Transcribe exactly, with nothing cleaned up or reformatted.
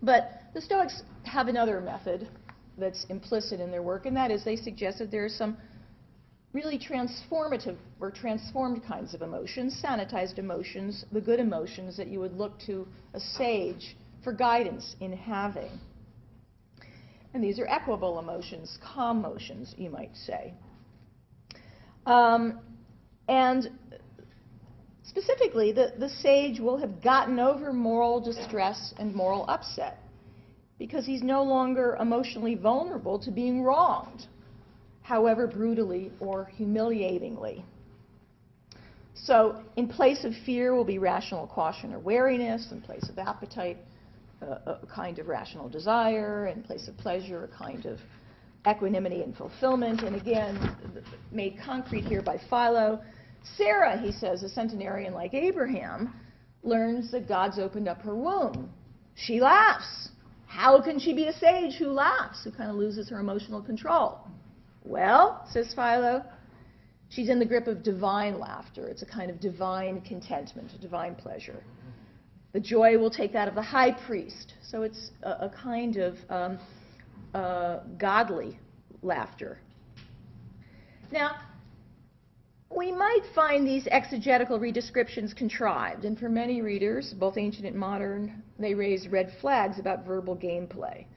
But the Stoics have another method that's implicit in their work, and that is they suggest that there are some really transformative or transformed kinds of emotions, sanitized emotions, the good emotions that you would look to a sage for guidance in having. And these are equable emotions, calm emotions, you might say. Um, and specifically, the, the sage will have gotten over moral distress and moral upset because he's no longer emotionally vulnerable to being wronged, however brutally or humiliatingly. So in place of fear will be rational caution or wariness, in place of appetite, uh, a kind of rational desire, in place of pleasure, a kind of equanimity and fulfillment. And again, made concrete here by Philo, Sarah, he says, a centenarian like Abraham, learns that God's opened up her womb. She laughs. How can she be a sage who laughs, who kind of loses her emotional control? Well, says Philo, she's in the grip of divine laughter. It's a kind of divine contentment, a divine pleasure. The joy will take that of the high priest. So it's a, a kind of um, uh, godly laughter. Now, we might find these exegetical redescriptions contrived, and for many readers, both ancient and modern, they raise red flags about verbal gameplay.